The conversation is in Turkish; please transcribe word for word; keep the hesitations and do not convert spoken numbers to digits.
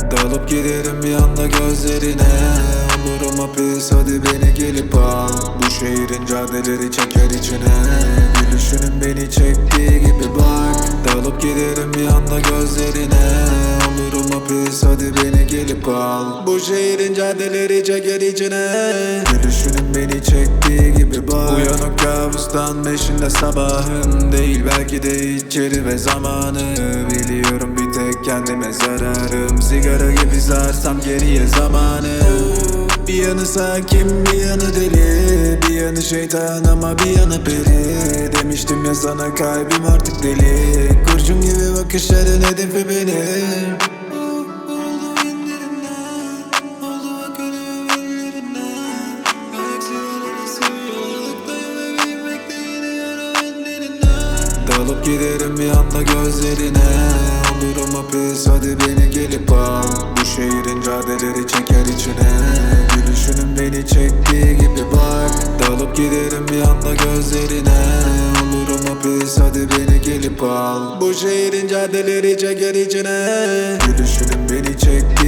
Dalıp giderim bir anda gözlerine. Olurum hapis, hadi beni gelip al. Bu şehrin caddeleri çeker içine. Gülüşünün beni çektiği gibi bak. Dalıp giderim bir anda gözlerine. Olurum hapis, hadi beni gelip al. Bu şehrin caddeleri çeker içine. Gülüşünün beni çektiği gibi bak. Uyanık kabustan beşinde sabahın değil, belki de içeri ve zamanı. Biliyorum bir tek kendime zararım. Sigara gibi sarsam geriye zamanı. Bir yanı sakin, bir yanı deli. Bir yanı şeytan ama bir yanı peri. Demiştim ya sana, kalbim artık deli. Kurşun gibi bakışların hedefi benim. Dalıp giderim bir anda gözlerine. Olurum hapis, hadi beni gelip al. Bu şehrin caddeleri çeker içine. Gülüşünün beni çektiği gibi bak. Dalıp giderim bir anda gözlerine. Olurum hapis, hadi beni gelip al. Bu şehrin caddeleri çeker içine. Gülüşünün beni çektiği